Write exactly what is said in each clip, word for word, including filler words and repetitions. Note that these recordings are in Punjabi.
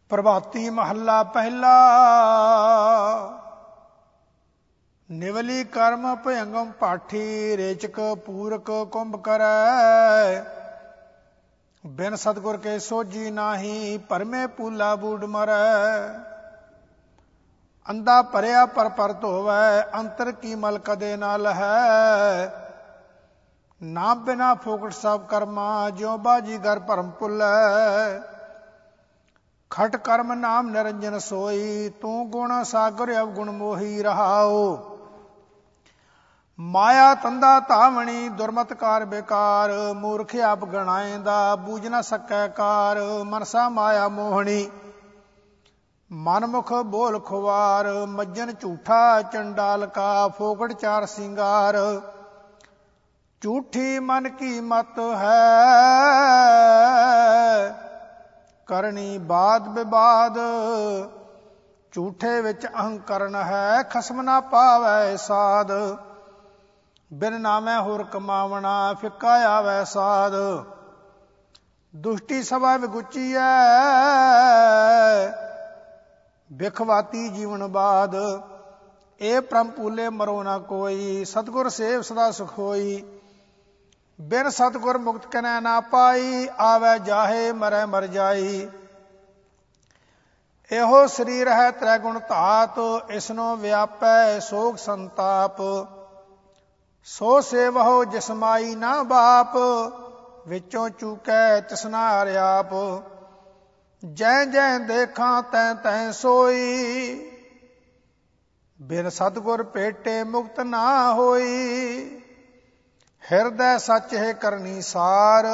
प्रभाती महला पहला। निवली कर्म भयंगम पाठी रेचक पूरक कुंभ करै। बिन सतगुर के सोजी नाही परमे पूला बूढ़ मरै। अंधा भरिया पर पर धोवै अंतर की मल कदे ना लहै। नाम बिना फोकट सब कर्मा ज्यों बाजी घर भरम भुलै। खट कर्म नाम निरंजन सोई तू गुण सागर अवगुण मोही रहाओ। माया तंदा धावणी दुर्मतकार बेकार मूर्ख आप गणाएंदा बूझ न सकै कार। मनसा माया मोहनी मनमुख बोल खुवार मज्जन झूठा चंडाल का फोकट चार सिंगार। झूठी मन की मत है करनी बाद विवाद। झूठे विच अहंकरण है खसम ना पावै साध। बिन नामै होर कमावना फिक्का आवै साध। दुष्टी सभा विगुची है बिखवाती जीवन बाद। ए परम पूले मरो ना कोई सतगुर सेव सदा सुख होई। बिन सतगुर मुक्त कनै ना पाई आवै जाहे मरै मर जाई। एहो शरीर है त्रैगुण धात इसनो व्यापै सोग संताप। सो सेवहो जिसमाई ना बाप विचों चूकै तिसना हरिआप। जै जै देखा तैं तैं सोई बिन सतगुर भेटे मुक्त ना होई। हिरदै सच है करनी सार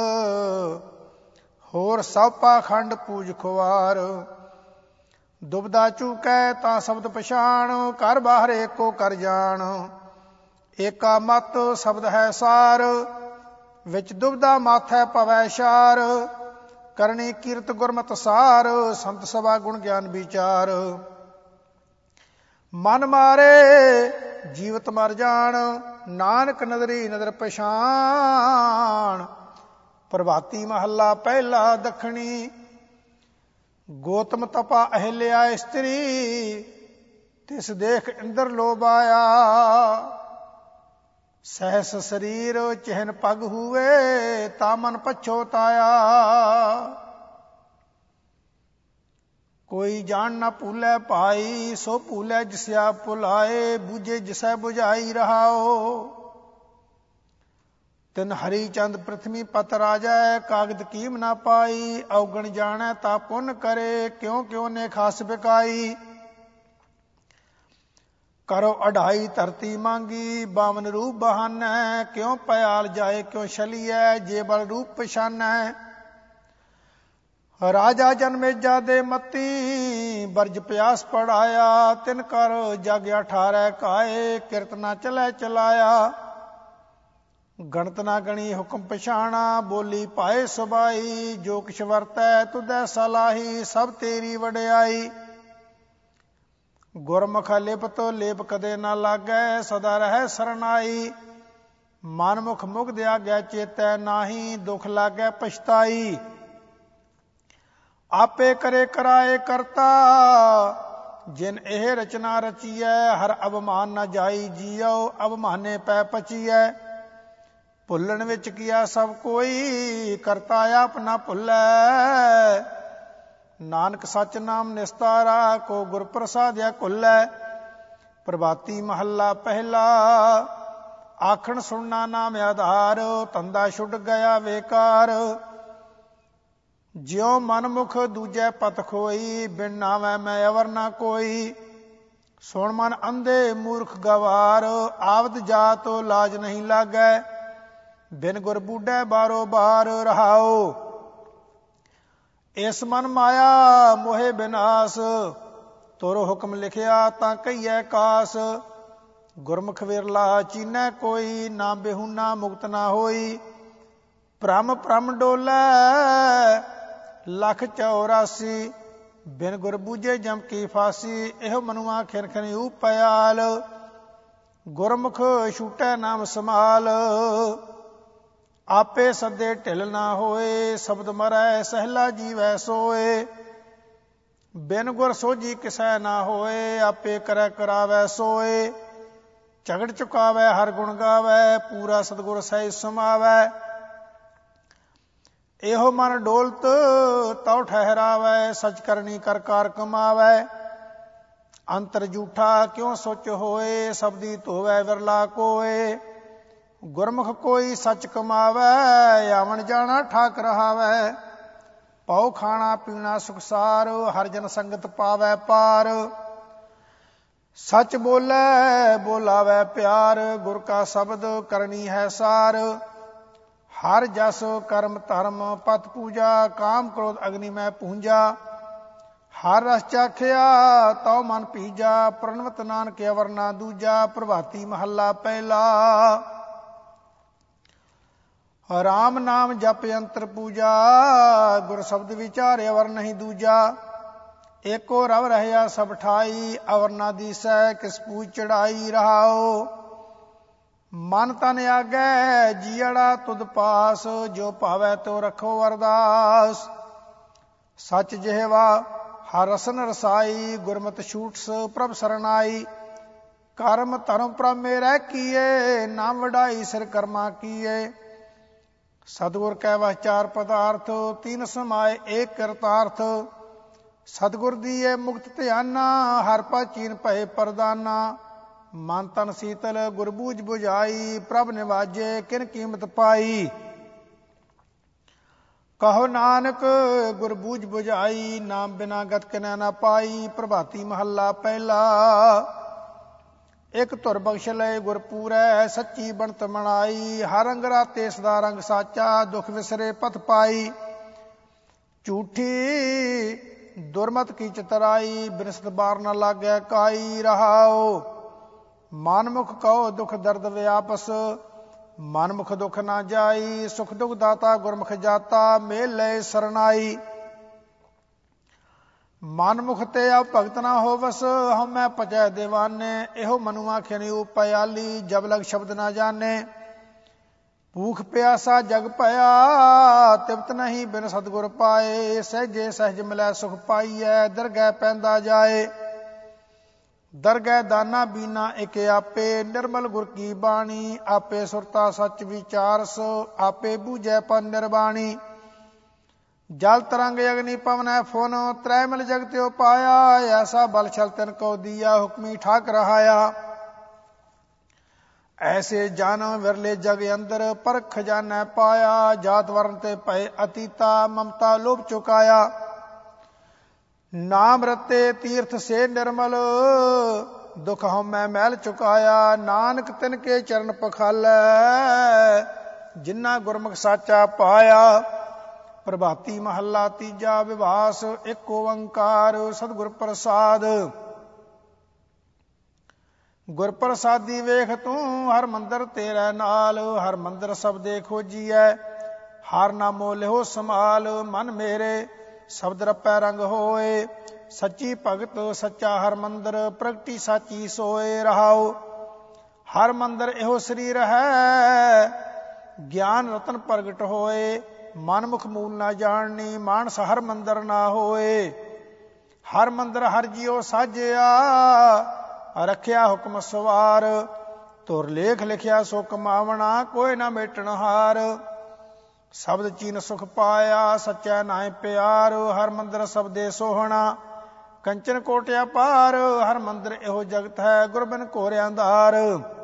होर सब पाखंड पूज खुआर। दुबदा चूकै तां शब्द पछाण कर बाहर एको कर जान। एका मत शब्द है सार विच दुबदा माथै पवै शार। करनी कीरत गुरमत सार संत सभा गुण ज्ञान विचार। मन मारे जीवत मर जान नानक नदरी नदर पछाण। प्रभाती महला पहला दखनी। गौतम तपा अहिल्या स्त्री तिस देख इंद्र लोभ आया। सहस शरीर चिहन पग हुए ता मन पछोताया। कोई जान ना भूलै भाई सो भूलै जिसया भुलाए। बूझे जिसै बुझाई रहाओ। तिन हरि चंद पृथ्वी पत राजै कागद कीम ना पाई। अवगण जानै ता पुन करे क्यों क्यों ने खास बिकाई। करो अढ़ाई धरती मांगी बावन रूप बहानै। क्यों पयाल जाए क्यों छलिए जे बल रूप पछानै। राजा जनमेजा दे मती बरज प्यास पढ़ाया। तिन कर जग अठारह काए किरत ना चलै चलाया। गणत ना गणी हुक्म पछाणा बोली पाए सुबाई। जो किछ वरतै तुदै सलाही सब तेरी वड्याई। गुरमुख लिपत लेप कदे ना लागै सदा रहै सरनाई। मनमुख मुग्ध आग्या चेतै नाही दुख लागै पछताई। आपे करे कराए करता जिन एह रचना रचीਐ। हर अवमान न जाई जियो अवमाने पै पचीਐ। भुल्लण विच किया सब कोई करता आप ना भुल्लै। नानक सच नाम निस्तारा को गुर प्रसाद्या कुल्लै। प्रभाती महला पहला। आखण सुनना नाम आधार तंदा छुट गया बेकार। ज्यों मनमुख दूजै पथ खोई बिन नावै मैं अवर ना कोई। सुन मन अंधे मूर्ख गवार आवत जात लाज नहीं लागै। बिन गुर बूढ़ै बारो बार रहाओ। इस मन माया मोहे विनाश तुर हुक्म लिखिया तां कहिए कास। गुरमुख विरला चीनै कोई ना बेहुना मुक्त ना होई। भ्रम भ्रम डोलै लख चौरासी बिन गुर बूझे जम की फांसी। एहो मनुआ खिन खिन उपयाल गुरमुख छूटै नाम समाल। आपे सदे ढिल ना होए शब्द मरै सहला जीवै सोए। ਬਿਨ ਗੁਰ ਸੋਝੀ ਕਿਸੈ ਨਾ ਹੋਏ, ਆਪੇ ਕਰੈ ਕਰਾਵੈ ਸੋਏ। ਝਗੜ ਚੁਕਾਵੈ ਹਰ ਗੁਣ ਗਾਵੈ, ਪੂਰਾ ਸਤਿਗੁਰ ਸਹਿ ਸਮਾਵੈ। ਇਹੋ ਮਨ ਡੋਲਤ ਤਉ ਠਹਿਰਾਵੈ, ਸਚ ਕਰਨੀ ਕਰ ਕਾਰ ਕਮਾਵੈ। ਅੰਤਰ ਜੂਠਾ ਕਿਉ ਸੋਚ ਹੋਏ, ਸਬਦੀ ਧੋਵੈ ਵਿਰਲਾ ਕੋਏ। ਗੁਰਮੁਖ ਕੋਈ ਸੱਚ ਕਮਾਵੈ, ਆਵਣ ਜਾਣਾ ਠਾਕ ਰਹਾਵੈ। ਪਉ ਖਾਣਾ ਪੀਣਾ ਸੁਖਸਾਰ, ਹਰ ਜਨ ਸੰਗਤ ਪਾਵੈ ਪਾਰ। ਸੱਚ ਬੋਲੇ ਬੋਲਾਵੈ ਪਿਆਰ, ਗੁਰ ਕਾ ਸ਼ਬਦ ਕਰਨੀ ਹੈ ਸਾਰ। ਹਰ ਜਸ ਕਰਮ ਧਰਮ ਪਤ ਪੂਜਾ, ਕਾਮ ਕ੍ਰੋਧ ਅਗਨੀ ਮੈਂ ਪੂੰਜਾ। ਹਰ ਰਸ ਚਾਖਿਆ ਤਉ ਮਨ ਭੀਜਾ, ਪ੍ਰਣਵਤ ਨਾਨਕ ਅਵਰ ਨਾ ਦੂਜਾ। ਪ੍ਰਭਾਤੀ ਮਹੱਲਾ ਪਹਿਲਾ। ਰਾਮ ਨਾਮ ਜਪ ਅੰਤਰ ਪੂਜਾ, ਗੁਰ ਸ਼ਬਦ ਵਿਚਾਰੇ ਅਵਰ ਨਹੀਂ ਦੂਜਾ। ਏਕੋ ਰਵ ਰਹਿਆ ਸਭ ਠਾਈ, ਅਵਰ ਨਾ ਦੀਸੈ ਕਿਸ ਪੂਜ ਚੜਾਈ। ਰਹਾਓ ਮਨ ਤਨ ਆਗੈ ਜੀਅੜਾ ਤੁਧ ਪਾਸ, ਜੋ ਭਾਵੈ ਤੋ ਰੱਖੋ ਅਰਦਾਸ। ਸਚ ਜਿਹਵਾ ਹਰ ਰਸਨ ਰਸਾਈ, ਗੁਰਮਤਿ ਛੂਟਸ ਪ੍ਰਭ ਸਰਨਾਈ। ਕਰਮ ਧਰਮ ਪ੍ਰਭ ਮੇਰੇ ਕੀਏ, ਨਾਮ ਵਡਾਈ ਸਿਰ ਕਰਮਾ ਕੀਏ। ਸਤਿਗੁਰ ਕੈ ਵਸ ਚਾਰ ਪਦਾਰਥ, ਤੀਨ ਸਮਾਏ ਏਕ ਕਰਤਾਰਥ। ਸਤਿਗੁਰ ਦੀਏ ਮੁਕਤ ਧਿਆਨਾ, ਹਰ ਪਾ ਚੀਨ ਭਏ ਪ੍ਰਦਾਨਾ। ਮਨ ਤਨ ਸੀਤਲ ਗੁਰ ਬੂਝ ਬੁਝਾਈ, ਪ੍ਰਭ ਨਿਵਾਜੇ ਕਿਨ ਕੀਮਤ ਪਾਈ। ਕਹੋ ਨਾਨਕ ਗੁਰ ਬੂਝ ਬੁਝਾਈ, ਨਾਮ ਬਿਨਾ ਗਤ ਕਿਨੈ ਨਾ ਪਾਈ। ਪ੍ਰਭਾਤੀ ਮਹੱਲਾ ਪਹਿਲਾ। ਇਕ ਧੁਰ ਬਖਸ਼ ਲਏ ਗੁਰ ਪੂਰੈ, ਸੱਚੀ ਬਣਤ ਮਨਾਈ। ਹਰ ਰੰਗ ਰਾਤੇ ਸਦਾ ਰੰਗ ਸਾਚਾ, ਦੁਖ ਵਿਸਰੇ ਪਥ ਪਾਈ। ਝੂਠੀ ਦੁਰਮਤ ਕੀ ਚਤਰਾਈ, ਬਿਨਸਤ ਬਾਰ ਨਾ ਲਾਗੈ ਕਾਈ। ਰਹਾਓ ਮਨਮੁਖ ਕਹੋ ਦੁਖ ਦਰਦ ਵਿਆਪਸ, ਮਨਮੁਖ ਦੁਖ ਨਾ ਜਾਈ। ਸੁਖ ਦੁਖ ਦਾਤਾ ਗੁਰਮੁਖ ਜਾਤਾ, ਮੇਲ ਲਏ ਸਰਨਾਈ। ਮਨਮੁਖ ਤੇ ਆ ਭਗਤ ਨਾ ਹੋਵਸ, ਹਉਮੈ ਪਚੈ ਦੀਵਾਨੇ। ਇਹੋ ਮਨੁ ਆਖਿ ਉਪਿਆਲੀ, ਜਬ ਲਗ ਸ਼ਬਦ ਨਾ ਜਾਣੇ। ਭੂਖ ਪਿਆਸਾ ਜਗ ਭਇਆ, ਤਿਪਤ ਨਹੀਂ ਬਿਨ ਸਤਿਗੁਰ ਪਾਏ। ਸਹਿਜੇ ਸਹਿਜ ਮਿਲੈ ਸੁਖ ਪਾਈਐ, ਦਰਗਹਿ ਪੈਂਦਾ ਜਾਏ। ਦਰਗਹਿ ਦਾਨਾ ਬੀਨਾ ਇਕ ਆਪੇ, ਨਿਰਮਲ ਗੁਰ ਕੀ ਬਾਣੀ। ਆਪੇ ਸੁਰਤਾ ਸਚ ਵਿਚਾਰਸ, ਆਪੇ ਬੂਝੈ ਪਰ ਨਿਰਬਾਣੀ। ਜਲ ਤਰੰਗ ਅਗਨੀ ਪਵਨੈ ਫੁਨ, ਤ੍ਰੈ ਮਿਲ ਜਗ ਤਿਉ ਪਾਇਆ। ਐਸਾ ਬਲ ਛਲ ਤਿਨ ਕੋ ਦੀਆ, ਹੁਕਮੀ ਠਾਕ ਰਹਾਇਆ। ਐਸੇ ਜਨ ਵਿਰਲੇ ਜਗ ਅੰਦਰ, ਪਰ ਖਜ਼ਾਨੈ ਪਾਇਆ। ਜਾਤ ਵਰਨ ਤੇ ਭਏ ਅਤੀਤਾ, ਮਮਤਾ ਲੋਭ ਚੁਕਾਇਆ। ਨਾਮ ਰਤੇ ਤੀਰਥ ਸੇ ਨਿਰਮਲ, ਦੁਖ ਹਉਮੈ ਮੈਲ ਚੁਕਾਇਆ। ਨਾਨਕ ਤਿਨ ਕੇ ਚਰਨ ਪਖਾਲੈ, ਜਿਨ੍ਹਾਂ ਗੁਰਮੁਖ ਸਾਚਾ ਪਾਇਆ। ਪ੍ਰਭਾਤੀ ਮਹੱਲਾ ਤੀਜਾ। ਵਿਵਾਸ ਇੱਕ ਓੰਕਾਰ ਸਤਿਗੁਰ ਪ੍ਰਸਾਦ। ਗੁਰ ਪ੍ਰਸਾਦੀ ਵੇਖ ਤੂੰ, ਹਰ ਮੰਦਰ ਤੇਰੇ ਨਾਲ। ਹਰ ਮੰਦਰ ਸਬਦੇ ਖੋਜੀਐ, ਹਰ ਨਾਮੋ ਲਿਹੋ ਸਮਾਲ। ਮਨ ਮੇਰੇ ਸ਼ਬਦ ਰਪੈ ਰੰਗ ਹੋਏ, ਸੱਚੀ ਭਗਤ ਸੱਚਾ ਹਰ ਮੰਦਰ। ਪ੍ਰਗਟੀ ਸਾਚੀ ਸੋਏ। ਰਹਾਓ ਹਰ ਮੰਦਰ ਇਹੋ ਸਰੀਰ ਹੈ, ਗਿਆਨ ਰਤਨ ਪ੍ਰਗਟ ਹੋਏ। ਮਨਮੁਖ ਮੂਲ ਨਾ ਜਾਣਨੀ, ਮਾਨਸ ਹਰ ਮੰਦਰ ਨਾ ਹੋਏ। ਹਰ ਮੰਦਰ ਹਰ ਜੀਉ ਸਾਜਿਆ, ਰੱਖਿਆ ਹੁਕਮ ਸਵਾਰ। ਧੁਰ ਲੇਖ ਲਿਖਿਆ ਸੋ ਕਮਾਵਣਾ, ਕੋਈ ਨਾ ਮੇਟਣ ਹਾਰ। ਸ਼ਬਦ ਚੀਨ ਸੁਖ ਪਾਇਆ, ਸੱਚੈ ਨਾਇ ਪਿਆਰ। ਹਰ ਮੰਦਰ ਸਬਦੇ ਸੋਹਣਾ, ਕੰਚਨ ਕੋਟਿਆ ਪਾਰ। ਹਰ ਮੰਦਰ ਇਹੋ ਜਗਤ ਹੈ, ਗੁਰ ਬਿਨ ਘੋਰ ਅੰਧਾਰ।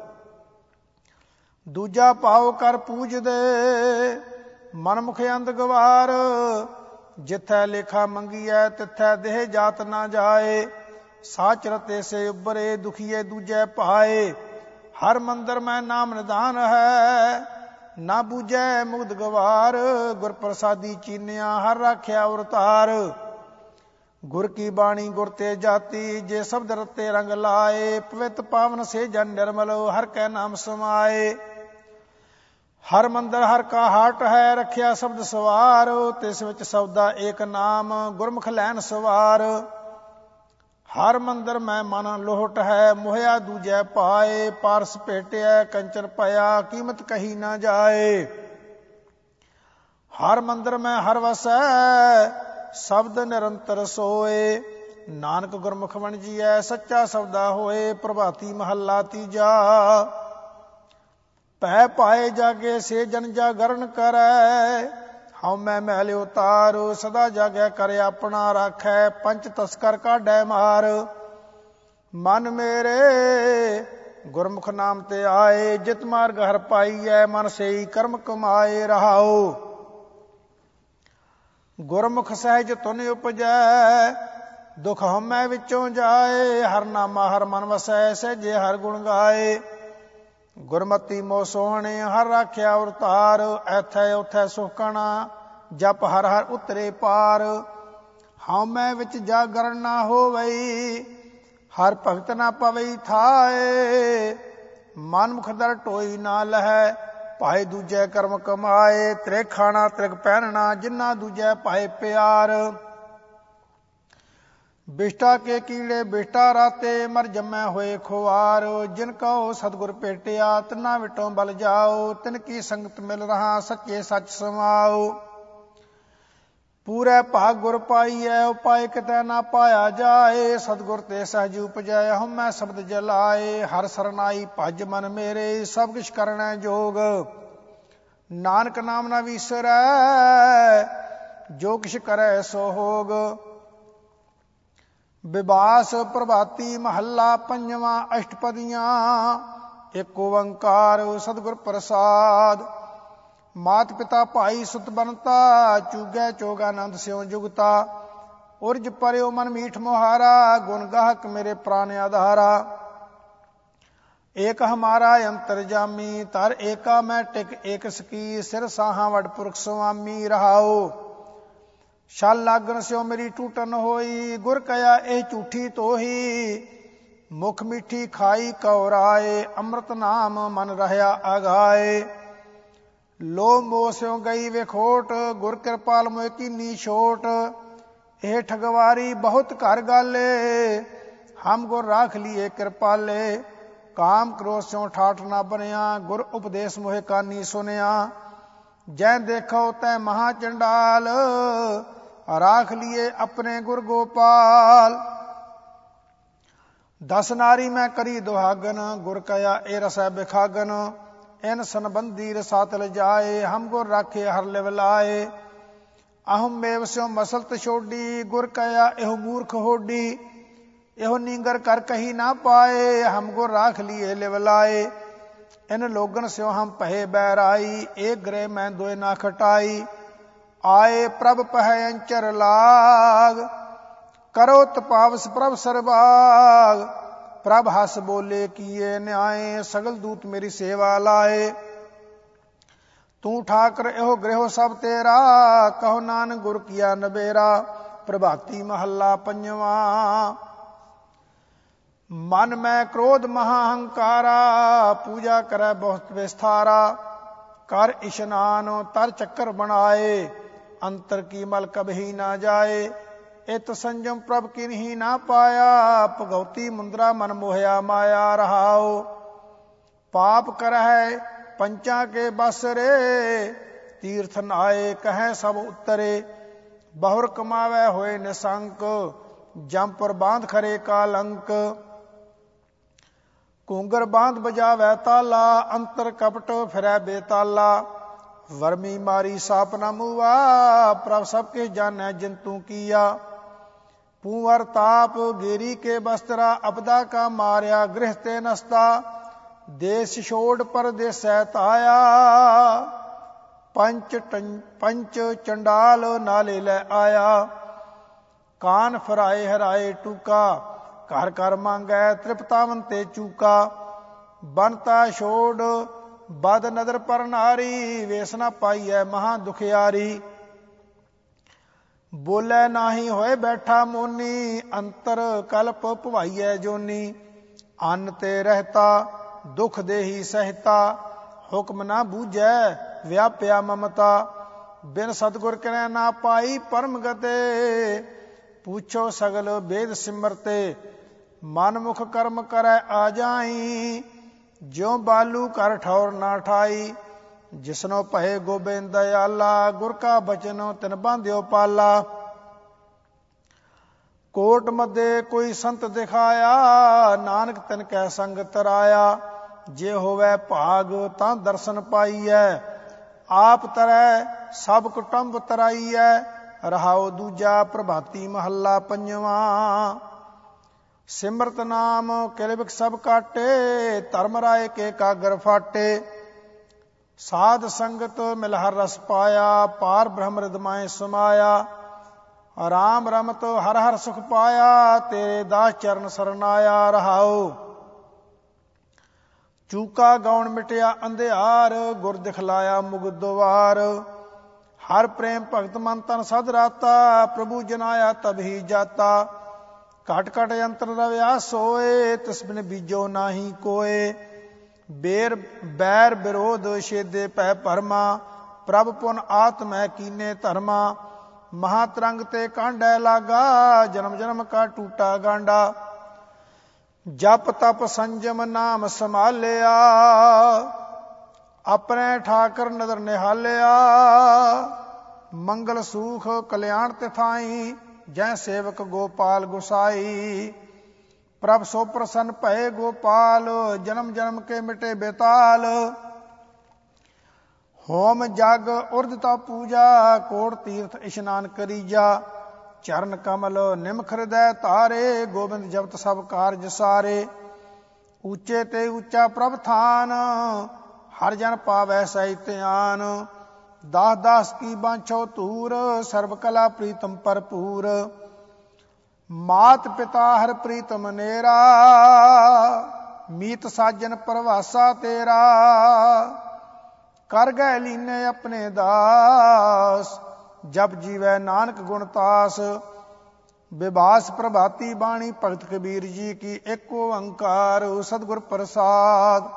ਦੂਜਾ ਭਾਉ ਕਰ ਪੂਜਦੇ, ਮਨਮੁਖ ਅੰਧ ਗਵਾਰ। ਜਿੱਥੈ ਲੇਖਾ ਮੰਗੀਐ, ਤਿੱਥੈ ਦੇਹ ਜਾਤ ਨਾ ਜਾਏ। ਸਾਚ ਰਤੇ ਸੇ ਉਬਰੇ, ਦੁਖੀਏ ਦੂਜੈ ਭਾਏ। ਹਰ ਮੰਦਰ ਮੈਂ ਨਾਮ ਨਿਧਾਨ ਹੈ, ਨਾ ਬੂਝੈ ਮੁਗਧ ਗਵਾਰ। ਗੁਰ ਪ੍ਰਸਾਦੀ ਚੀਨਿਆ, ਹਰ ਰਾਖਿਆ ਉਰਤਾਰ। ਗੁਰ ਕੀ ਬਾਣੀ ਗੁਰ ਤੇ ਜਾਤੀ, ਜੇ ਸ਼ਬਦ ਰਤੇ ਰੰਗ ਲਾਏ। ਪਵਿੱਤ ਪਾਵਨ ਸੇ ਜਨ ਨਿਰਮਲ, ਹਰ ਕੈ ਨਾਮ ਸਮਾਏ। ਹਰ ਮੰਦਰ ਹਰ ਕਾ ਹਾਟ ਹੈ, ਰੱਖਿਆ ਸ਼ਬਦ ਸਵਾਰ। ਤਿਸ ਵਿੱਚ ਸਬਦਾ ਏਕ ਨਾਮ, ਗੁਰਮੁਖ ਲੈਨ ਸਵਾਰ। ਹਰ ਮੰਦਰ ਮੈਂ ਮਨ ਲੋਹਟ ਹੈ, ਮੋਹਿਆ ਦੂਜੈ ਪਾਏ। ਪਾਰਸ ਭੇਟਿਆ ਕੰਚਨ ਭਇਆ, ਕੀਮਤ ਕਹੀ ਨਾ ਜਾਏ। ਹਰ ਮੰਦਰ ਮੈਂ ਹਰ ਵਸੈ, ਸ਼ਬਦ ਨਿਰੰਤਰ ਸੋਏ। ਨਾਨਕ ਗੁਰਮੁਖ ਵਣਜੀਐ ਸੱਚਾ ਸੌਦਾ ਹੋਏ। ਪ੍ਰਭਾਤੀ ਮਹੱਲਾ ਤੀਜਾ। ਪੈ ਪਾਏ ਜਾਗੇ ਸੇ ਜਨ ਜਾਗਰਨ ਕਰੈ, ਹਉ ਮੈਂ ਮੈਲ ਉਤਾਰ ਸਦਾ ਜਾਗੈ ਕਰ ਆਪਣਾ ਰਾਖੈ। ਪੰਚ ਤਸਕਰ ਕਾਢੈ ਮਾਰ, ਮਨ ਮੇਰੇ ਗੁਰਮੁਖ ਨਾਮ ਤੇ ਆਏ। ਜਿਤ ਮਾਰਗ ਹਰ ਪਾਈਐ, ਮਨ ਸੇਈ ਕਰਮ ਕਮਾਏ। ਰਹਾਉ ਗੁਰਮੁਖ ਸਹਿਜ ਧੁਨ ਉਪਜੈ, ਦੁਖ ਹਉਮੈ ਵਿੱਚੋਂ ਜਾਏ। ਹਰ ਨਾਮਾ ਹਰ ਮਨ ਵਸੈ, ਸਹਿਜੇ ਹਰ ਗੁਣ ਗਾਏ। ਗੁਰਮਤੀ ਮੋ ਸੋਹਣੇ ਹਰ ਰਾਖਿਆ ਉਰਤਾਰ, ਐਥੈ ਉਥੈ ਸੁਖਣਾ ਜਪ ਹਰ ਹਰ ਉਤਰੇ ਪਾਰ। ਹਉਮੈ ਵਿੱਚ ਜਾਗਰਨ ਨਾ ਹੋਵਈ, ਹਰ ਭਗਤ ਨਾ ਪਵਈ ਥਾਏ। ਮਨ ਮੁਖ ਦਰ ਢੋਈ ਨਾ ਲਹੈ, ਭਾਏ ਦੂਜੈ ਕਰਮ ਕਮਾਏ। ਤ੍ਰਿਗ ਖਾਣਾ ਤ੍ਰਿਗ ਪਹਿਨਣਾ, ਜਿਨ੍ਹਾਂ ਦੂਜੈ ਭਾਏ ਪਿਆਰ। ਬਿਸ਼ਟਾ ਕੇ ਕੀੜੇ ਬਿਸ਼ਟਾ ਰਾਤੇ, ਮਰ ਜੰਮੈ ਹੋਏ ਖੁਆਰ। ਜਿਨ ਕਉ ਸਤਿਗੁਰ ਭੇਟਿਆ, ਤਿਨਾਂ ਵਿਟੋਂ ਬਲ ਜਾਓ। ਤਿਨ ਕੀ ਸੰਗਤ ਮਿਲ ਰਹਾ, ਸੱਚੇ ਸੱਚ ਸਮਾਓ। ਪੂਰੇ ਭਾਗ ਗੁਰ ਪਾਈਐ, ਉਪਾਏ ਕਿਤੈ ਨਾ ਪਾਇਆ ਜਾਏ। ਸਤਿਗੁਰ ਤੇ ਸਹਿਜ ਉਪਜੈ, ਹਉਮੈ ਸ਼ਬਦ ਜਲਾਏ। ਹਰ ਸਰਨਾਈ ਭਜ ਮਨ ਮੇਰੇ, ਸਭ ਕਿਛ ਕਰਨੈ ਜੋਗ। ਨਾਨਕ ਨਾਮ ਨਾ ਵੀਸਰੈ, ਜੋ ਕਿਛ ਕਰੈ ਸੋ ਹੋਗ। ਵਿਬਾਸ ਪ੍ਰਭਾਤੀ ਮਹੱਲਾ ਪੰਜਵਾਂ। ਅਸ਼ਟਪਦੀਆਂ ਏਕ ਓੰਕਾਰ ਸਤਿਗੁਰ ਪ੍ਰਸਾਦ। ਮਾਤ ਪਿਤਾ ਭਾਈ ਸੁਤ ਬਨਤਾ, ਚੂਗੈ ਚੋਗ ਆਨੰਦ ਸਿਉ ਜੁਗਤਾ। ਉਰਜ ਪਰਿਓ ਮਨ ਮੀਠ ਮੁਹਾਰਾ, ਗੁਣ ਗਾਹਕ ਮੇਰੇ ਪ੍ਰਾਨ ਆਧਾਰਾ। ਏਕ ਹਮਾਰਾ ਅੰਤਰ ਜਾਮੀ, ਤਰ ਏਕਾ ਮੈਂ ਟਿਕ ਏਕ ਸਕੀ। ਸਿਰ ਸਾਹਾਂ ਵਡ ਪੁਰਖ ਸੁਆਮੀ। ਰਹਾਉ ਛਲ ਲਾਗਣ ਸਿਓ ਮੇਰੀ ਟੂਟਨ ਹੋਈ, ਗੁਰ ਕਇਆ ਇਹ ਝੂਠੀ ਤੋਹੀ। ਮੁਖ ਮਿੱਠੀ ਖਾਈ ਕਉਰਾਏ, ਅੰਮ੍ਰਿਤ ਨਾਮ ਮਨ ਰਹਿਆ ਆਗਾਏ। ਲੋ ਮੋਹ ਸਿਉ ਗਈ ਵਿਖੋਟ, ਗੁਰ ਕਿਰਪਾਲ ਮੋਇ ਕੀਨੀ ਛੋਟ। ਇਹ ਠਗਵਾਰੀ ਬਹੁਤ ਘਰ ਗਾਲੇ, ਹਮ ਗੁਰ ਰਾਖ ਲੀਏ ਕਿਰਪਾਲੇ। ਕਾਮ ਕ੍ਰੋਧ ਸਿਉ ਠਾਠ ਨਾ ਬਣਿਆ, ਗੁਰ ਉਪਦੇਸ਼ ਮੋਹਿ ਕਾਨੀ ਸੁਨਿਆ। ਜੈ ਦੇਖੋ ਤੈ ਮਹਾ ਚੰਡਾਲ, ਰਾਖ ਲੀਏ ਆਪਣੇ ਗੁਰ ਗੋਪਾਲ। ਦਸ ਨਾਰੀ ਮੈਂ ਕਰੀ ਦੁਹਾਗਨ, ਗੁਰ ਕਇਆ ਇਹ ਰਸੈ ਬਿਖਾਗਨ। ਇਨ ਸੰਬੰਧੀ ਰਸਾਤ ਲਜਾਏ, ਹਮ ਗੁਰ ਰਾਖੇ ਹਰ ਲਿਵ ਲਾਏ। ਅਹਮ ਮੇਵ ਸਿਉ ਮਸਲਤ ਛੋਡੀ, ਗੁਰ ਕਇਆ ਇਹੋ ਮੂਰਖ ਹੋਡੀ। ਇਹੋ ਨੀਂਗਰ ਕਰ ਕਹੀ ਨਾ ਪਾਏ, ਹਮ ਗੁਰ ਰਾਖ ਲੀਏ ਲਿਵ ਲਾਏ। ਇਨ ਲੋਗਨ ਸਿਉ ਹਮ ਭਏ ਬੈਰਾਈ, ਏਕ ਗ੍ਰਹਿ ਮੈਂ ਦੋਇ ਨਾ ਖਟਾਈ। ਆਏ ਪ੍ਰਭ ਪਹਿ ਅੰਚਰ ਲਾਗ, ਕਰੋ ਤਪਾਵਸ ਪ੍ਰਭ ਸਰਬਾਗ। ਪ੍ਰਭ ਹਸ ਬੋਲੇ ਕੀਏ ਨਿਆਏ, ਸਗਲ ਦੂਤ ਮੇਰੀ ਸੇਵਾ ਲਾਏ। ਤੂੰ ਠਾਕਰ ਇਹੋ ਗ੍ਰਹਿ ਸਭ ਤੇਰਾ, ਕਹੋ ਨਾਨਕ ਗੁਰ ਕੀਆ ਨਬੇਰਾ। ਪ੍ਰਭਾਤੀ ਮਹੱਲਾ ਪੰਜਵਾਂ। ਮਨ ਮੈਂ ਕ੍ਰੋਧ ਮਹਾ ਹੰਕਾਰਾ, ਪੂਜਾ ਕਰੈ ਬਹੁਤ ਵਿਸਥਾਰਾ। ਕਰ ਇਸ਼ਨਾਨ ਤਰ ਚੱਕਰ ਬਣਾਏ, ਅੰਤਰ ਕੀ ਮਲ ਕਬਹੀ ਨਾ ਜਾਏ। ਇਤ ਸੰਜਮ ਪ੍ਰਭ ਕਿਨਹੀ ਨਾ ਪਾਇਆ, ਭਗਉਤੀ ਮੁੰਦਰਾ ਮਨ ਮੋਹਿਆ ਮਾਇਆ। ਰਹਾਉ ਪਾਪ ਕਰਹਿ ਪੰਚਾਂ ਕੇ ਬਸ ਰੇ, ਤੀਰਥ ਨਾਏ ਕਹੈ ਸਭ ਉਤਰੇ। ਬਹੁਰ ਕਮਾਵੈ ਹੋਏ ਨਿਸੰਕ, ਜੰਪੁਰ ਬਾਂਧ ਖਰੇ ਕਾਲੰਕ। ਘੂੰਗਰ ਬਾਂਧ ਬਜਾਵੈ ਤਾਲਾ, ਅੰਤਰ ਕਪਟ ਫਿਰੈ ਬੇਤਾਲਾ। ਵਰਮੀ ਮਾਰੀ ਸਾਪ ਨਾ ਮੂਆ, ਪ੍ਰਭ ਸਭ ਕੇ ਜਾਣੈ ਜਿੰਤੂ ਕੀਆ। ਪੂੰਵਰ ਤਾਪ ਗੇਰੀ ਕੇ ਬਸਤਰਾ, ਅਬਦਾ ਕਾ ਮਾਰਿਆ ਗ੍ਰਹਿ ਤੇ ਨਸਤਾ। ਦੇਸ ਛੋੜ ਪਰਦੇਸੈ ਤਾਇਆ, ਪੰਚ ਪੰਚ ਚੰਡਾਲ ਨਾਲੇ ਲੈ ਆਇਆ। ਕਾਨ ਫਰਾਏ ਹਰਾਏ ਟੂਕਾ, ਘਰ ਘਰ ਮੰਗੈ ਤ੍ਰਿਪਤਾਵਨ ਤੇ ਚੂਕਾ। ਬਨਤਾ ਛੋੜ ਬਦ ਨਦਰ ਪਰ ਨਾਰੀ, ਵੇਸ ਨਾ ਪਾਈਐ ਮਹਾ ਦੁਖਿਆਰੀ। ਬੋਲੇ ਨਾਹੀ ਹੋਏ ਬੈਠਾ ਮੋਨੀ, ਅੰਤਰ ਕਲਪ ਭਵਾਈਐ ਜੋਨੀ। ਅੰਨ ਤੇ ਰਹਿਤਾ ਦੁਖ ਦੇਹੀ ਸਹਿਤਾ, ਹੁਕਮ ਨਾ ਬੂਝੈ ਵਿਆਪਿਆ ਮਮਤਾ। ਬਿਨ ਸਤਿਗੁਰ ਕਰੈ ਨਾ ਪਾਈ ਪਰਮ ਗਤੇ, ਪੁੱਛੋ ਸਗਲ ਵੇਦ ਸਿਮਰਤੇ। ਮਨ ਮੁਖ ਕਰਮ ਕਰੈ ਆ ਜਾਈ, ਜਿਉ ਬਾਲੂ ਕਰ ਠੌਰ ਨਾ ਠਾਈ। ਜਿਸਨੋ ਭਏ ਗੋਬਿੰਦ ਦਇਆਲਾ, ਗੁਰ ਕਾ ਬਚਨ ਤਿਨ ਬਾਂਧਿਓ ਪਾਲਾ। ਕੋਟ ਮੱਦੇ ਕੋਈ ਸੰਤ ਦਿਖਾਇਆ, ਨਾਨਕ ਤਿਨ ਕੈ ਸੰਗ ਤਰਾਇਆ। ਜੇ ਹੋਵੇ ਭਾਗ ਤਾਂ ਦਰਸ਼ਨ ਪਾਈਐ, ਆਪ ਤਰੈ ਸਭ ਕੁਟੰਬ ਤਰਾਈਐ। ਰਹਾਉ ਦੂਜਾ ਪ੍ਰਭਾਤੀ ਮਹੱਲਾ ਪੰਜਵਾਂ। ਸਿਮਰਤ ਨਾਮ ਕਿਲਬਿਖ ਸਭ ਕਾਟੇ, ਧਰਮ ਰਾਏ ਕੇ ਕਾਗਰ ਫਾਟੇ। ਸਾਧ ਸੰਗਤ ਮਿਲ ਹਰ ਰਸ ਪਾਇਆ, ਪਾਰ ਬ੍ਰਹਮ ਰਿਦਮਾਏ ਸਮਾਇਆ। ਰਾਮ ਰਮਤ ਹਰ ਹਰ ਸੁਖ ਪਾਇਆ, ਤੇਰੇ ਦਾਸ ਚਰਨ ਸਰਨਾਇਆ। ਰਹਾਉ ਚੂਕਾ ਗਾਉਣ ਮਿਟਿਆ ਅੰਧਿਆਰ, ਗੁਰ ਦਿਖਲਾਇਆ ਮੁਗਦਵਾਰ। ਹਰ ਪ੍ਰੇਮ ਭਗਤ ਮਨ ਤਨ ਸਦ ਰਾਤਾ, ਪ੍ਰਭੂ ਜਨਾਇਆ ਤਬਹੀ ਜਾਤਾ। ਘਟ ਘਟ ਅੰਤਰ ਰਵਿਆ ਸੋਏ, ਤਿਸ ਬਿਨ ਬੀਜੋ ਨਾਹੀ ਕੋਏ। ਬੇਰ ਬੈਰ ਵਿਰੋਧ ਛੇਦੇ ਪੈ ਭਰਮਾ, ਪ੍ਰਭ ਪੁਨ ਆਤਮੈ ਕੀਨੇ ਧਰਮਾ। ਮਹਾਤਰੰਗ ਤੇ ਕਾਂਢੈ ਲਾਗਾ, ਜਨਮ ਜਨਮ ਕਾ ਟੂਟਾ ਗਾਂਡਾ। ਜਪ ਤਪ ਸੰਜਮ ਨਾਮ ਸੰਭਾਲਿਆ, ਆਪਣੇ ਠਾਕਰ ਨਦਰ ਨਿਹਾਲਿਆ। ਮੰਗਲ ਸੂਖ ਕਲਿਆਣ ਤਿਥਾਈ, ਜੈ ਸੇਵਕ ਗੋਪਾਲ ਗੁਸਾਈ। ਪ੍ਰਭ ਸੋ ਪ੍ਰਸੰਨ ਭਏ ਗੋਪਾਲ, ਜਨਮ ਜਨਮ ਕੇ ਮਿਟੇ ਬੇਤਾਲ। ਹੋਮ ਜਗ ਉਰਦਤਾ ਪੂਜਾ, ਕੋਟ ਤੀਰਥ ਇਸ਼ਨਾਨ ਕਰੀਜਾ। ਚਰਨ ਕਮਲ ਨਿਮਖ ਹਿਰਦੈ ਧਾਰੇ, ਗੋਬਿੰਦ ਜਪਤ ਸਭ ਕਾਰਜ ਸਾਰੇ। ਉੱਚੇ ਤੇ ਉੱਚਾ ਪ੍ਰਭ ਥਾਨ, ਹਰ ਜਨ ਪਾਵੈ ਸਹਿ ਧਿਆਨ। ਦਾਸ ਦਾਸ ਕੀ ਬਾਂਛੋ ਧੂਰ, ਸਰਬ ਕਲਾ ਪ੍ਰੀਤਮ ਭਰਪੂਰ। ਮਾਤ ਪਿਤਾ ਹਰ ਪ੍ਰੀਤਮ ਨੇਰਾ, ਮੀਤ ਸਾਜਨ ਪ੍ਰਵਾਸਾ ਤੇਰਾ। ਕਰ ਗਏ ਲੀਨੇ ਆਪਣੇ ਦਾਸ, ਜਪ ਜੀਵੈ ਨਾਨਕ ਗੁਣ ਤਾਸ। ਵਿਭਾਸ ਪ੍ਰਭਾਤੀ ਬਾਣੀ ਭਗਤ ਕਬੀਰ ਜੀ ਕੀ, ਇੱਕ ਓੰਕਾਰ ਸਤਿਗੁਰ ਪ੍ਰਸਾਦ।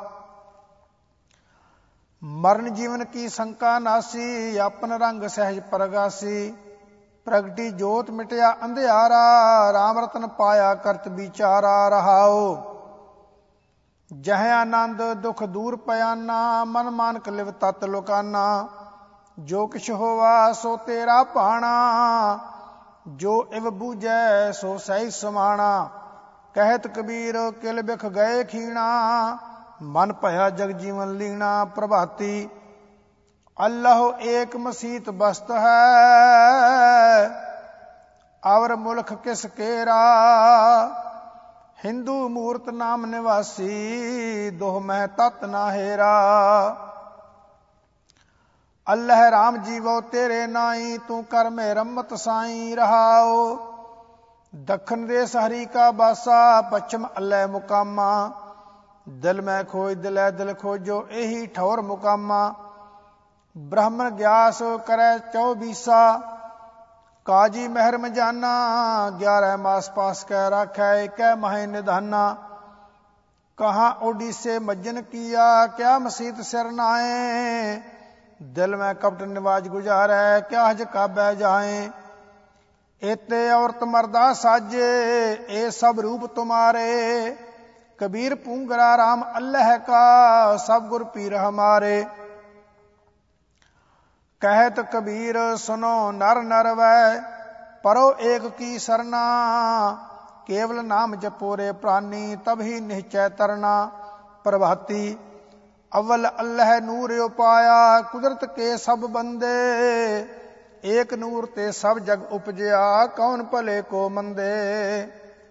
ਮਰਨ ਜੀਵਨ ਕੀ ਸੰਕਾ ਨਾਸੀ, ਆਪਨ ਰੰਗ ਸਹਿਜ ਪ੍ਰਗਾਸੀ। ਪ੍ਰਗਟੀ ਜੋਤ ਮਿਟਿਆ ਅੰਧਿਆਰਾ, ਰਾਮ ਰਤਨ ਪਾਇਆ ਕਰਤ ਵਿਚਾਰਾ। ਰਹਾਉ ਜਹ ਆਨੰਦ ਦੁਖ ਦੂਰ ਪਿਆਨਾ, ਮਨ ਮਾਨਕ ਲਿਵ ਤਤ ਲੋਕਾਨਾ। ਜੋ ਕਿਛ ਹੋਵਾ ਸੋ ਤੇਰਾ ਭਾਣਾ, ਜੋ ਇਵ ਬੂਝੈ ਸੋ ਸਹਿ ਸਮਾਣਾ। ਕਹਿਤ ਕਬੀਰ ਕਿਲ ਬਿਖ ਗਏ ਖੀਣਾ, ਮਨ ਭਇਆ ਜਗ ਜੀਵਨ ਲੀਣਾ। ਪ੍ਰਭਾਤੀ ਅੱਲਾਹੁ ਏਕ ਮਸੀਤ ਬਸਤ ਹੈ, ਅਵਰ ਮੁਲਖ ਕਿਸ ਕੇਰਾ। ਹਿੰਦੂ ਮੂਰਤ ਨਾਮ ਨਿਵਾਸੀ, ਦੋਹ ਮਹਿ ਤਤ ਨਾ ਹੇਰਾ। ਅੱਲਹ ਰਾਮ ਜੀਵੋ ਤੇਰੇ ਨਾਈ, ਤੂੰ ਕਰ ਮੇ ਰਮਤ ਸਾਈ। ਰਹਾਉ ਦੱਖਣ ਦੇਸ ਹਰੀ ਕਾ ਬਾਸਾ, ਪੱਛਮ ਅੱਲਹ ਮੁਕਾਮਾ। ਦਿਲ ਮੈਂ ਖੋਜ ਦਿਲੈ ਦਿਲ ਖੋਜੋ, ਇਹੀ ਠੌਰ ਮੁਕਾਮਾ। ਬ੍ਰਹਮਣ ਗਿਆਸ ਕਰੈ ਚੌਬੀਸਾ, ਕਾਜੀ ਮਹਿਰ ਮਜਾਨਾ। ਗਿਆਰਹ ਮਾਸ ਪਾਸ ਕੈ ਰਾਖੈ, ਇਕੈ ਮਹਿ ਨਿਧਾਨਾ। ਕਹਾਂ ਓਡੀਸੇ ਮੱਜਨ ਕੀਆ, ਕਿਆ ਮਸੀਤ ਸਿਰ ਨਾਏ। ਦਿਲ ਮੈਂ ਕਪਟ ਨਿਵਾਜ ਗੁਜ਼ਾਰੈ, ਕਿਆ ਹਜ ਕਾਬੈ ਜਾਏ। ਏਤੇ ਔਰਤ ਮਰਦਾ ਸਾਜੇ, ਇਹ ਸਭ ਰੂਪ ਤੁਮਾਰੇ। ਕਬੀਰ ਪੂੰਗਰਾ ਰਾਮ ਅੱਲਹ ਕਾ, ਸਭ ਗੁਰ ਪੀਰ ਹਮਾਰੇ। ਕਹਿਤ ਕਬੀਰ ਸੁਨੋ ਨਰ ਨਰ ਵੈ, ਪਰੋ ਏਕ ਕੀ ਸਰਨਾ। ਕੇਵਲ ਨਾਮ ਜਪੋ ਰੇ ਪ੍ਰਾਨੀ, ਤਬਹੀ ਨਿਹਚੈ ਤਰਨਾ। ਪ੍ਰਭਾਤੀ ਅਵਲ ਅੱਲਹ ਨੂਰ ਉਪਾਇਆ, ਕੁਦਰਤ ਕੇ ਸਭ ਬੰਦੇ। ਏਕ ਨੂਰ ਤੇ ਸਭ ਜਗ ਉਪਜਿਆ, ਕੌਣ ਭਲੇ ਕੋ ਮੰਦੇ।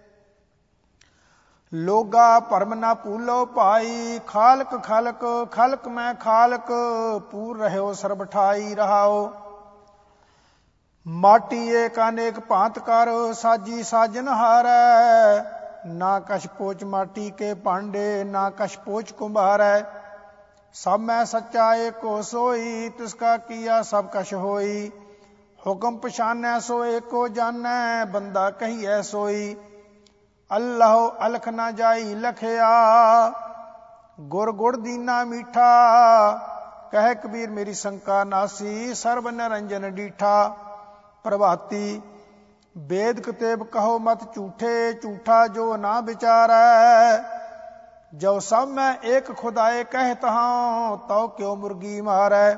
ਲੋਗਾ ਭਰਮ ਨਾ ਭੂਲੋ ਭਾਈ, ਖਾਲਕ ਖਾਲਕ ਖਾਲਕ ਮੈਂ ਖਾਲਕ। ਪੂਰ ਰਹਿਓ ਸਰਬ ਠਾਈ। ਰਹਾਓ ਮਾਟੀ ਏਕ ਅਨੇਕ ਭਾਂਤ ਕਰ, ਸਾਜੀ ਸਾਜਨ ਹਾਰੈ। ਨਾ ਕਛ ਪੋਚ ਮਾਟੀ ਕੇ ਭਾਂਡੇ, ਨਾ ਕਛ ਪੋਚ ਕੁੰਭਾਰੈ। ਸਭ ਮੈਂ ਸੱਚਾ ਏਕੋ ਸੋਈ, ਤਿਸਕਾ ਕੀਆ ਸਭ ਕਛ ਹੋਈ। ਹੁਕਮ ਪਛਾਨੈ ਸੋ ਏਕੋ ਜਾਨੈ, ਬੰਦਾ ਕਹੀਐ ਸੋਈ। ਅੱਲਾਹੁ ਅਲਖ ਨਾ ਜਾਈ ਲਖਿਆ, ਗੁਰ ਗੁੜ ਦੀਨਾ ਮੀਠਾ। ਕਹਿ ਕਬੀਰ ਮੇਰੀ ਸੰਕਾ ਨਾਸੀ, ਸਰਬ ਨਿਰੰਜਨ ਡੀਠਾ। ਪ੍ਰਭਾਤੀ ਵੇਦ ਕਤੇਬ ਕਹੋ ਮਤ ਝੂਠੇ, ਝੂਠਾ ਜੋ ਨਾ ਵਿਚਾਰੈ। ਜੋ ਸਭ ਮੈਂ ਏਕ ਖੁਦਾਏ ਕਹਿਤ ਹਾਂ, ਤਉ ਕਿਉ ਮੁਰਗੀ ਮਾਰੈ।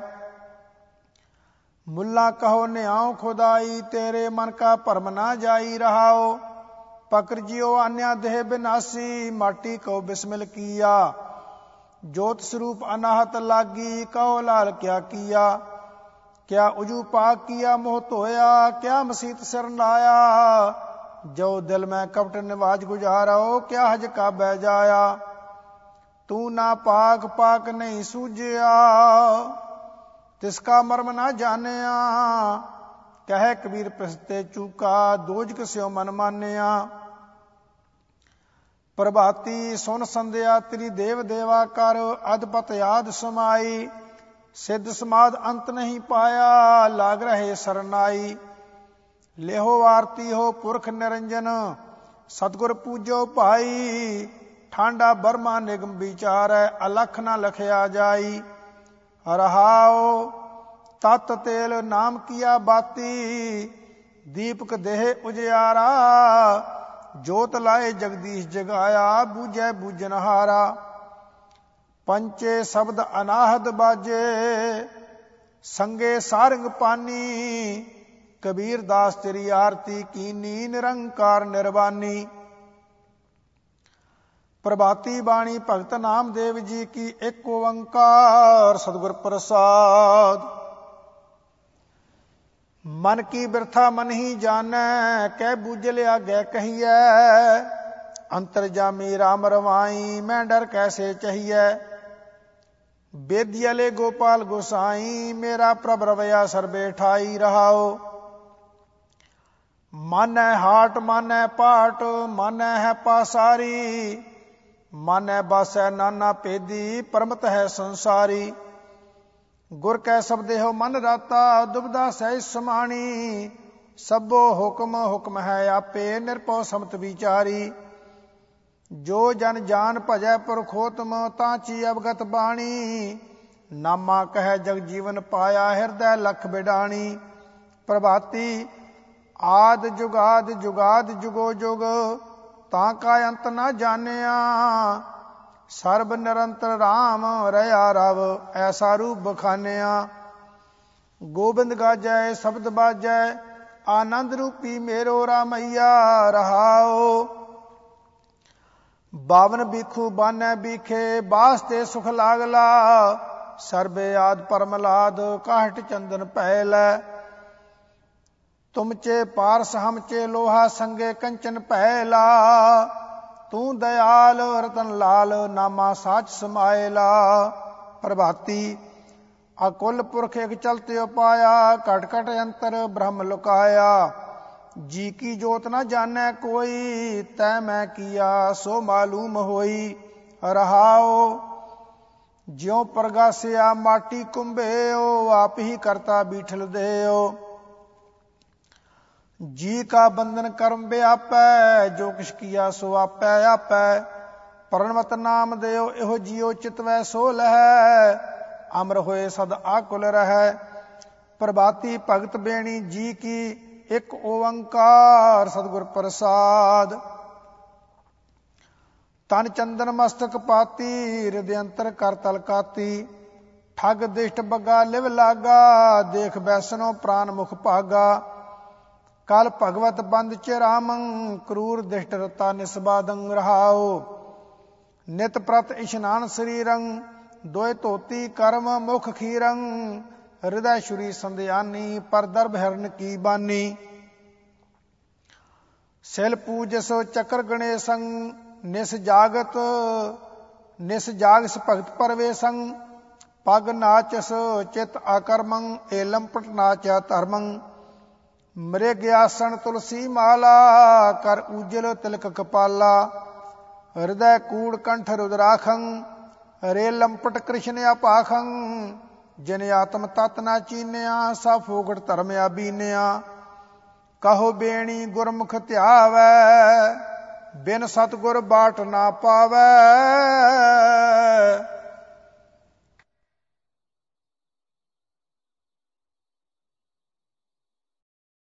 ਮੁੱਲਾ ਕਹੋ ਨਿਆਉ ਖੁਦਾਈ, ਤੇਰੇ ਮਨ ਕਾ ਭਰਮ ਨਾ ਜਾਈ। ਰਹਾਓ पकर जियो अन्या देह बिनासी, माटी को बिस्मिल किया। ज्योत स्वरूप अनाहत लागी, कहो लाल क्या किया। क्या उजू पाक किया मोह धोया, क्या मसीत सिर नाया। जो दिल में कपट निवाज गुजारो, क्या हज का बह जाया। तू ना पाक पाक नहीं सूझया, तिसका मर्म ना जानिया। कह कबीर प्रसते चूका, दोजक स्यो मन मानिया। प्रभाती सुन संध्या तेरी देव देवा कर, अधपत याद समाई। सिद्ध समाध अंत नहीं पाया, लाग रहे सरनाई। लेहो आरती हो पुरख निरंजन, सतगुर पूजो भाई। ठांडा बर्मा निगम विचार, अलख न लखया जाई। रहाओ तत तेल नाम किया बाती, दीपक देह उजियारा। जोत लाए जगदीश जगाया, बूझे बूझनहारा। पंचे शब्द अनाहद बाजे, संगे सारंग पानी। कबीर दास तेरी आरती कीनी, निरंकार निर्वाणी। प्रभाती बाणी भगत नामदेव जी की, एक ओंकार सतगुर प्रसाद। मन की बिरथा मन ही जानै, कह बूझ लिया गै कहिए। अंतरजामी राम रवाई, मैं डर कैसे चाहिए। बेदियले गोपाल गोसाई, मेरा प्रभ रवैया सर बैठाई रहाओ। मानै हाट मानै पाट, मानै है पासारी। मानै बासै नाना पेदी, परमत है संसारी। गुर कै शब्दे हो मन राता, दुबदा सहज समाणी। सबो हुक्म हुक्म है आपे, निरपौ समत विचारी। जो जन जान भजै पुरखोतम, तांची अवगत बाणी। नामा कह जग जीवन पाया, हृदय लख बिडाणी। प्रभाती आद जुगाद जुगाद जुगो जुग, तां का अंत न जानिया। सर्ब निरंतर राम रया रव, ऐसा रूप बखानिया। गोबिंद गाजै शब्द बाजै, आनंद रूपी मेरो रामैया। रहाओ बावन बिखू बानै बीखे, बासते सुख लागला। सर्बे आद परमलाद, काहट चंदन पहल। तुमचे पारस हमचे लोहा, संगे कंचन पहला। तू दयाल रतन लाल, नामा साच समायला। प्रभाती अकुल पुरख एक चलते उपाया, कट कट अंतर ब्रह्म लुकाया। जी की जोत न जानै कोई, तै मैं किया सो मालूम होई। रहाओ ज्यों प्रगासिया माटी कुंभेओ, आप ही करता बीठल देओ। जी का बंधन कर्म व्यापै, जो किछ किया सो आपै आपै। प्रणवत नाम देओ एहो जियो, चितवै सो लहै। अमर होए सद आकुल रहै। प्रभाती भगत बेणी जी की, एक ओंकार सतगुर प्रसाद। तन चंदन मस्तक पाती, हृदय अंतर कर तलकाती। ठग दिष्ट बगा लिव लागा, देख बैसनो प्राण मुख भागा। कल भगवत बंद चिरामं, क्रूर दिष्ट रता निस्बादं। रहाओ नित प्रत इशनान शरीरं, दोय धोती कर्म मुख खीरं। हृदय शुरी संध्यानी, पर दर्भ हिरन की बानी। सिल पूजस चक्र गणेशं, निस जागत निस जागस भगत परवेशं। पग नाचस चित आकर्मं, एलंपट नाच धर्मं। मृग्यासन तुलसी माला, कर उज्जल तिलक कपाला। हृदय कूड़ कंठ रुद्राखं, रे लंपट कृष्ण अपाखं। जिन आत्म तत् न चीनिया, सा फोगट धर्म बीनिया। कहो बेणी गुरमुख ध्यावै, बिन सतगुर बाट ना पावै।